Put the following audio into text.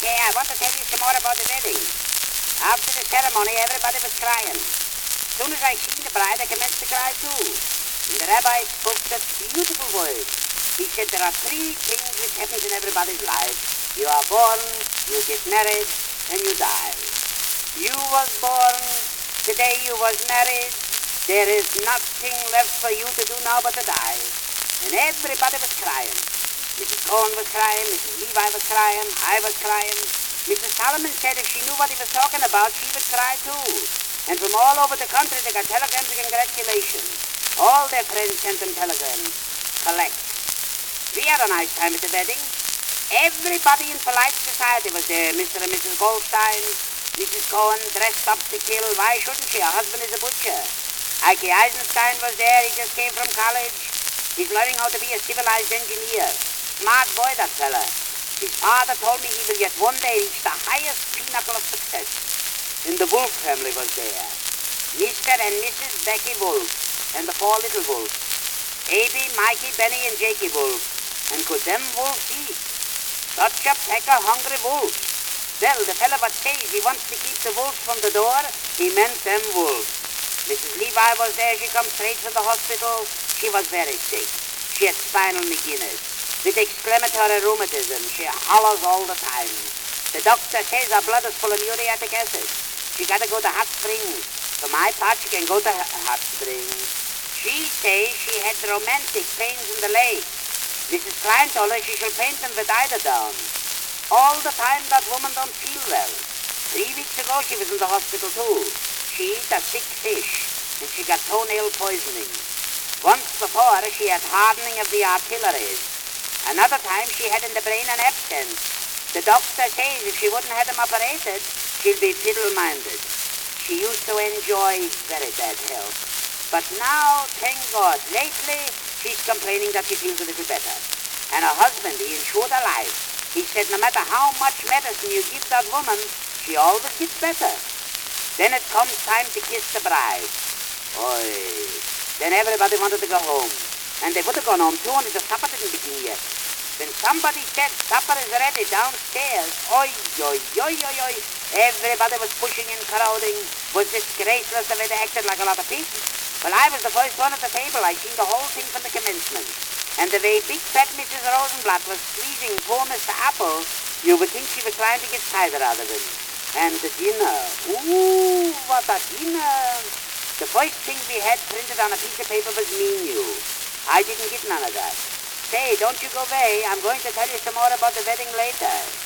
Okay, I want to tell you some more about the wedding. After the ceremony, everybody was crying. As soon as I seen the bride, I commenced to cry too. And the rabbi spoke such beautiful words. He said there are three things which happen in everybody's life. You are born, you get married, and you die. You was born, today you was married. There is nothing left for you to do now but to die. And everybody was crying. Mrs. Cohen was crying, Mrs. Levi was crying, I was crying. Mrs. Solomon said if she knew what he was talking about, she would cry too. And from all over the country, they got telegrams of congratulations. All their friends sent them telegrams. Collect. We had a nice time at the wedding. Everybody in polite society was there. Mr. and Mrs. Goldstein, Mrs. Cohen dressed up to kill. Why shouldn't she? Her husband is a butcher. Ike Eisenstein was there. He just came from college. He's learning how to be a civilized engineer. Smart boy, that fella. His father told me he will yet one day reach the highest pinnacle of success. And the Wolf family was there. Mr. and Mrs. Becky Wolf and the four little Wolves. Abby, Mikey, Benny, and Jakey Wolf. And could them wolves eat? Such a peck of hungry wolves. Well, the fella what says he wants to keep the wolves from the door, he meant them wolves. Mrs. Levi was there. She come straight from the hospital. She was very sick. She had spinal McGuinness. With exclamatory rheumatism, she hollers all the time. The doctor says her blood is full of muriatic acid. She got to go to Hot Springs. For my part, she can go to Hot Springs. She says she had romantic pains in the legs. Mrs. Klein told her she shall paint them with eiderdown. All the time that woman don't feel well. 3 weeks ago, she was in the hospital too. She ate a sick fish, and she got toenail poisoning. Once before, she had hardening of the arteries. Another time, she had in the brain an abscess. The doctor says if she wouldn't have them operated, she'll be fiddle-minded. She used to enjoy very bad health. But now, thank God, lately, she's complaining that she feels a little better. And her husband, he insured her life. He said no matter how much medicine you give that woman, she always gets better. Then it comes time to kiss the bride. Oy. Then everybody wanted to go home. And they would have gone home too, only the supper didn't begin yet. Then somebody said supper is ready downstairs. Oy, oy, oy, oy, oy. Everybody was pushing and crowding. Was disgraceless the way they acted like a lot of pigs. Well, I was the first one at the table. I seen the whole thing from the commencement. And the way big fat Mrs. Rosenblatt was squeezing poor Mr. Apple, you would think she was trying to get cider out of him. And the dinner. Ooh, what a dinner. The first thing we had printed on a piece of paper was menu. I didn't get none of that. Say, don't you go away. I'm going to tell you some more about the wedding later.